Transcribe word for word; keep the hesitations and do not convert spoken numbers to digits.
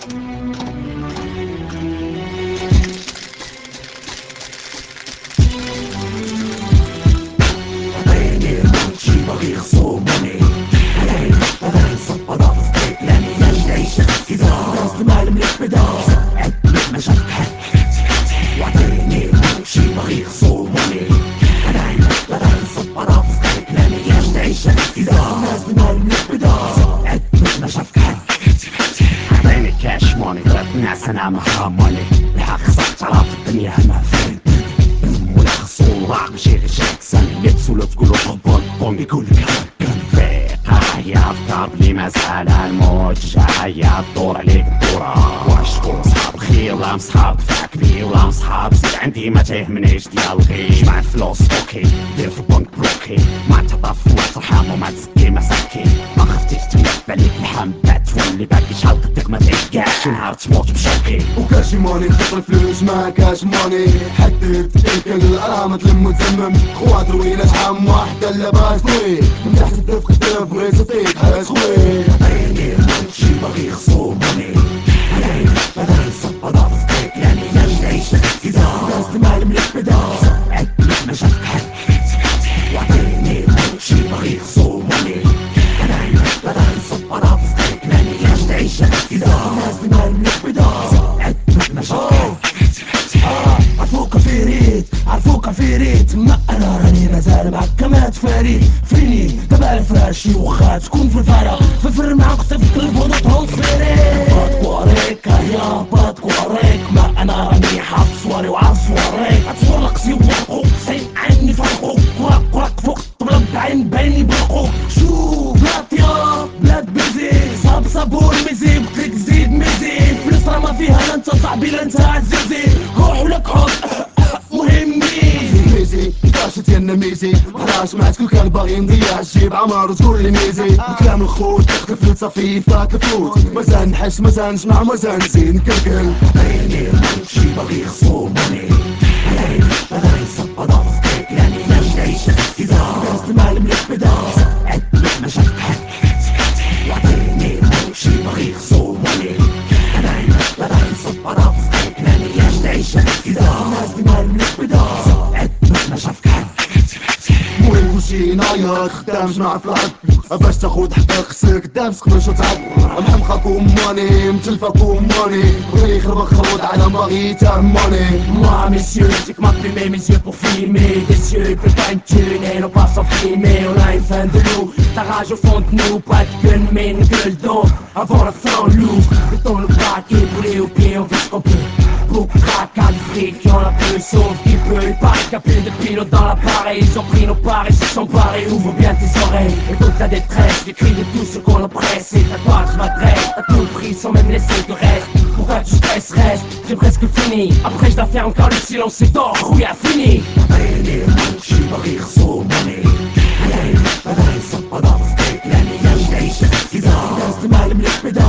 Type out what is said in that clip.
عطيني المنشي باغي يخصموني، عطيني بدا نصب هذا في الطريق لاني يا نعيش اختزار راس المال مليح بدا عدلك ما شاف بحال وعطيني المنشي باغي يخصموني، عطيني بدا نصب هذا في الطريق لاني يا نعيش اختزار راس المال مليح بدا عدلك ما شاف بحال. عطيني كاش موني ثلاث ناس انا مهرموني الحق خصك تعرف الدنيا هنا فين ولا خصو راق ماشي غير شاكسان لبس ولا تقولو طبال بون يقولك هكا فيقا هي افكار بلي مازالها الموت جاية تدور عليك الدورة واش تكونو صحاب خير ولا مصحاب فاكري ولا مصحاب زيد عندي ما تهمنيش ديال الغي جمع الفلوس اوكي دير في البنك بلوكي ما تطف ولا ترحم وما تسقي مساكين ما خفتيش تملف عليك الحام بعد تولي باقي شحال قدك ما تعيش كاع شي نهار تموت بشوكي وكاشي ماني نفيق الفلوس ما كاش ماني حدد تلك الارامة تلم وتزمم خوات روينة شحال واحدة لاباس طريق من تحت الدف كتاب بغيت تطيق حاس خويا. عطيني المنشي باغي يخصموني، عطيني بدا يصب هذا في الطريق لاني يا نعيش اختزار راس المال مليح بدا عدلك ما شاف بحال وعطيني المنشي باغي يخصموني، عطيني بدا يصب هذا في الطريق لاني يا نعيش اختزار راس المال مليح بدا عدلك ما شاف بحال. عرفوك في ريت عرفوك في ريت ما انا راني مازال معاك ما تفاريت فيني دابا الفراشي وخا تكون في الفرا في الفر معاك صيفط الفوضى ترونسفيري باتكواريك هيا باتكواريك ما انا راني حاف صواري وعارف صواريك عتصور لك سي ورقوك سي عني فرقوك كراك كراك فوق طبلب بعين بايني برقوك شوف بلاد يا بلاد بيزي صاب صابون ميزي بقيت تزيد ميزي فلوس راه ما فيها لا انت صاحبي لا انت عزيزي كوح ولا كحول مهم ميزي ميزي كاشة ديالنا ميزي مهراش معاك كل كان باغي نضيع الجيب عمار وتقول لي ميزي بكلام الخوت تاخد الفلوس صافي فات الفوت مازال نحس مازال نجمع مازال نزيد نكلكل. عطيني المنشي باغي يخصموني، عطيني بدا يصب هذا في الطريق لاني يا نعيش اختزار راس المال مليح بدا عدلك ما شاف بحال وعطيني المنشي باغي يخصموني، عطيني بدا يصب هذا في الطريق لاني يا نعيش اختزار راس المال مليح بدا عدلك ما شاف بحال. المهم كلشي نايض خدام جماعة في العرض باش تاخد حقك خصك دابس قبل شو تعب محمقك وماني متلفك وماني بغي يخربك خرود على باغي تهماني. Moi messieurs, c'est que m'appeler mes yeux pour filmer des yeux, ils peuvent pas une thune et non pas s'en filmer. On a une fin de loup, ta rage au fond de nous, pas de gueule mais une gueule d'or. Avant la fin on l'ouvre, le temps le braquer, brûler au pied, on fait ce qu'on peut. Beaucoup de tracas, de fric, y'en a peu, sauf qui peut. Il paraît qu'il y a plus de pilotes dans l'appareil, ils ont pris nos paris, ils se sont barrés. Ouvre bien tes oreilles, écoute la détresse, les cris de tous ceux qu'on oppresse. Et t'as quoi que je m'adresse, à tout prix sans même laisser de reste. Pourquoi tu stresses, reste, j'ai presque fini. Après je dois faire encore le silence, c'est tort, oui a fini. عطيني المنشي باغي يخصموني، عطيني بدا يصب هذا في الطريق لاني يا نعيش اختزار راس المال مليح بدا